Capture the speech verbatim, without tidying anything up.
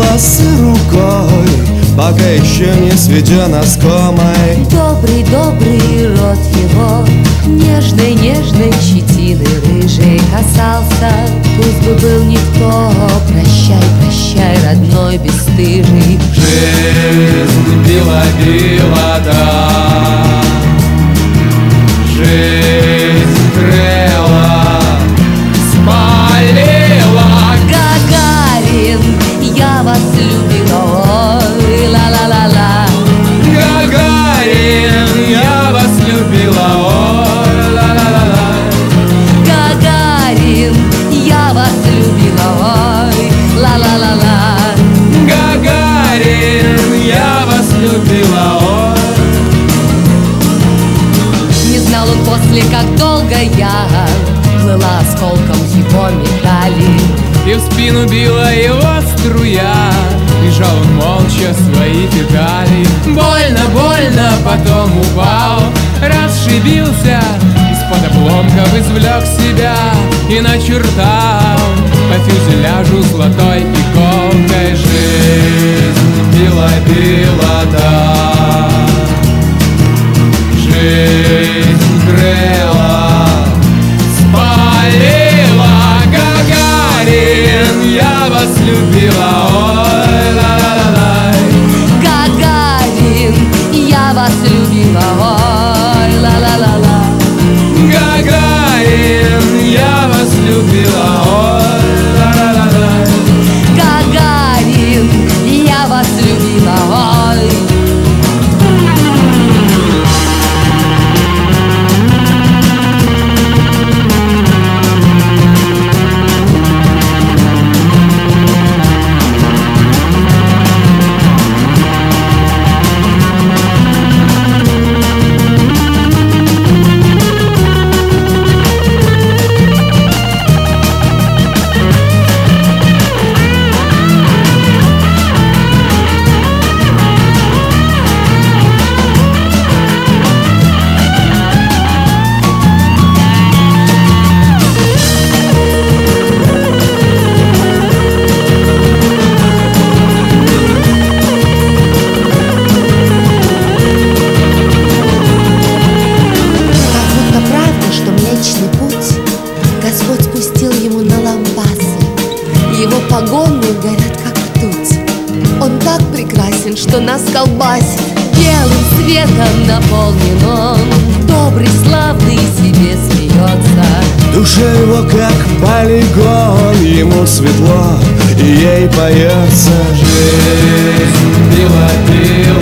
волосы рукой, пока еще не сведен оскомой. Добрый, добрый рот его нежной, нежной щетины рыжей касался. Пусть бы был никто, прощай, прощай, родной бесстыжий. Жизнь била, била, да, жизнь грела, спалила. Гагарин, я вас любила, ой, ла-ла-ла-ла. Гагарин, я вас любила, ой, ла-ла-ла-ла. Гагарин, я вас любила, ой, ла-ла-ла-ла. Гагарин, я вас любила, ой. Не знал он после, как долго я плыла осколком его медали. И в спину била его струя, лежал он молча свои педали. Больно, больно, потом упал, расшибился, из-под обломков извлек себя и начертал по фюзеляжу золотой иголкой. Жизнь била, била, да, жизнь грела, спалила. Гагарин, я вас любила, ой, ла-ла-ла-ла. Гагарин, я вас любила, ой, ла-ла-ла-ла. Гагарин, я вас любила, ой, ла-ла-ла-ла. Гагарин, я вас любила, ой. Господь пустил ему на лампасы, его погоны горят как ртуть. Он так прекрасен, что нас колбасит. Белым светом наполнен он, добрый, славный, себе смеется. Душа его как полигон, ему светло и ей поется. Жизнь била, била,